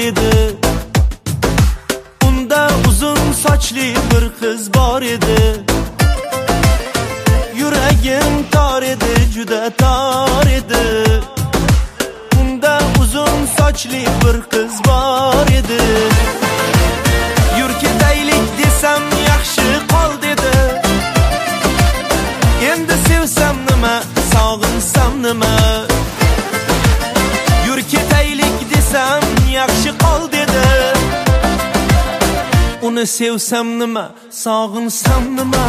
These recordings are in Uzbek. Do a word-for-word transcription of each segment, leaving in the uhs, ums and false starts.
edi. Unda uzun sochli bir qiz bor edi. Yuragim tor edi, juda tor edi. Unda uzun sochli bir qiz bor edi. Yur ketaylik desam yaxshi qol dedi. Endi sevsam nima, sog'insam nima? Yur ketaylik desam yaxshi qol dedi. Uni sevsam nima, sog'insam nima?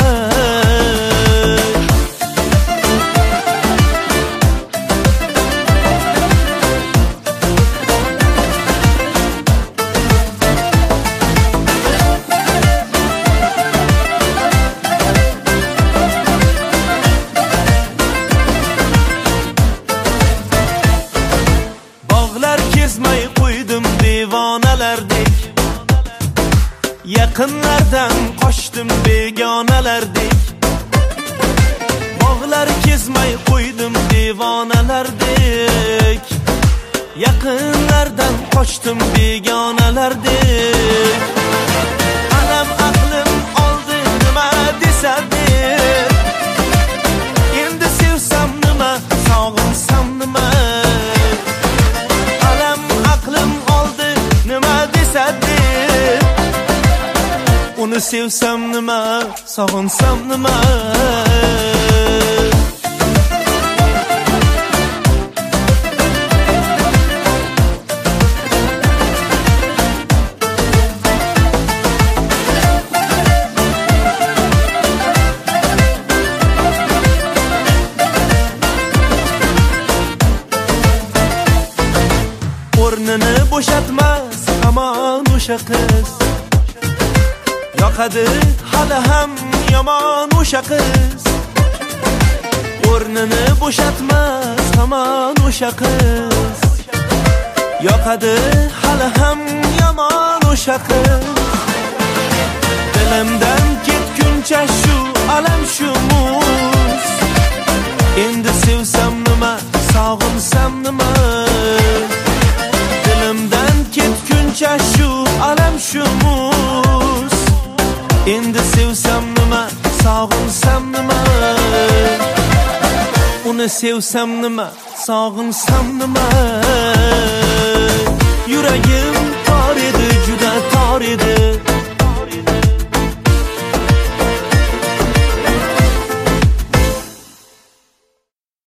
Kezmay qo'ydim devonalardek. Yaqinlardan qochdim begonalardek. Bog'lar kezmay qo'ydim devonalardek. Yaqinlardan qochdim begonalardek. Anam aqlim oldi nima desa der. Endi sevsam nima, sog'insam nima? Uni sevsam nima, sog'insam nima? O'rnini bo'shatmas hamon o'sha qiz. Yoqadi hali ham yomon o'sha qiz. O'rnini bo'shatmas hamon o'sha qiz. Yoqadi hali ham yomon o'sha qiz. Dilimdan ketguncha shu alam shu muz. Endi sevsam nima, sog'insam nima? Dilimdan ketguncha shu alam shu muz. Endi sevsam nima, sog'insam nima? Uni sevsam nima, sog'insam nima? Yuragim